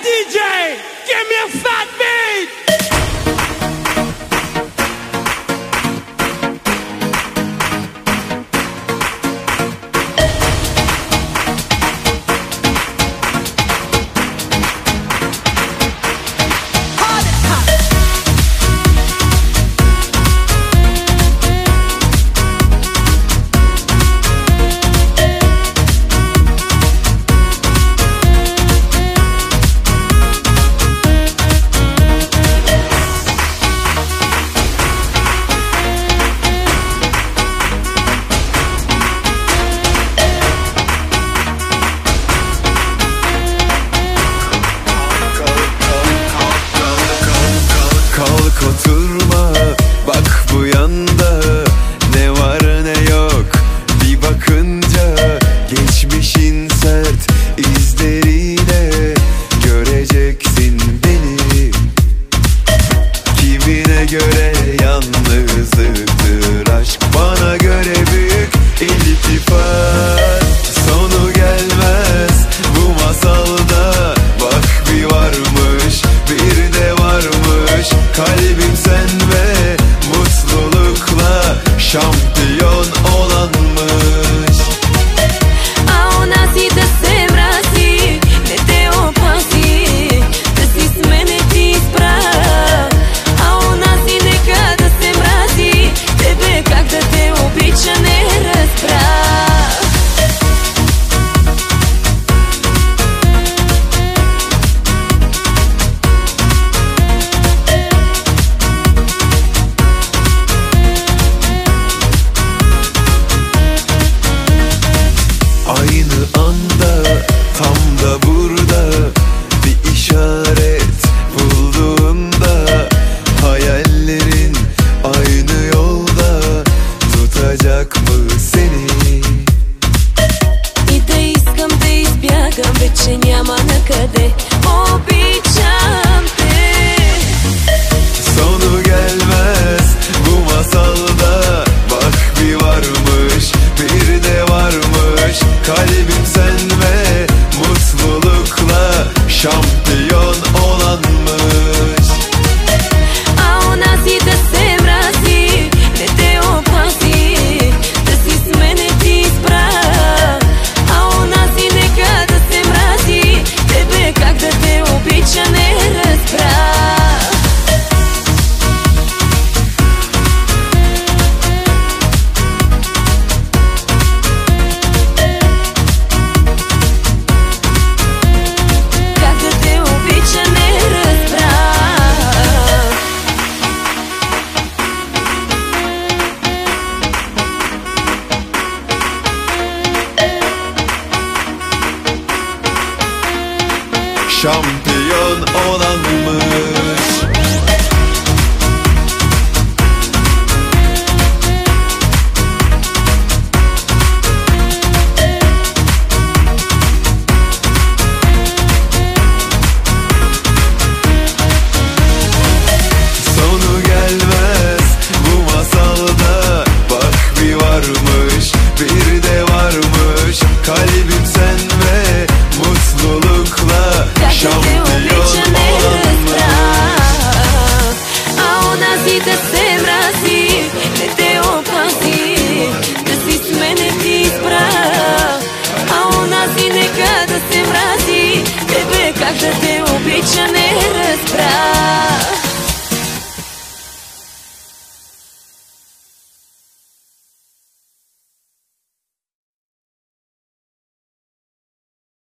DJ, give me a fat beat. Kalk oturma, bak bu yanda ne var ne yok. Bir bakınca geçmişin sert izleriyle göreceksin beni. Kimine göre yalnızlıktır aşk, bana göre büyük iltifat. Sonu gelmez bu masalda, bak bir varmış bir de varmış. Kalbim sen ve mutlulukla şampiyon olanmış. A ona si da se mrazi, ne te opazi, da si s mene ti isprav. A ona si neka da se mrazi, tebe kak da te običa ne razprav. Aynı anda, tam da burada bir işaret bulduğunda, hayallerin aynı yolda tutacak mı seni? И да искам да избягам, вече няма накъде. Обичам те. Sonu gelmez bu masalda, bak bir varmış bir de varmış. Kalbim sen ve mutlulukla şampiyon olanmış. A ona si da se mrazi, ne te opazi, da si s mene ti isprav. A ona si neka da se mrazi, tebe kak da te običa ne razprav. Как да те обича не разбрах. Şampiyon olanmış. Sonu gelmez bu masalda, bak bir varmış bir de varmış. Kalbim sen ve mutlulukla Как да те şampiyon обича не olanmış. разбрах. А она си да се мрази, не те опази, да си с мене ти избрах. А она си нека да се мрази, тебе как да те обича не разбрах.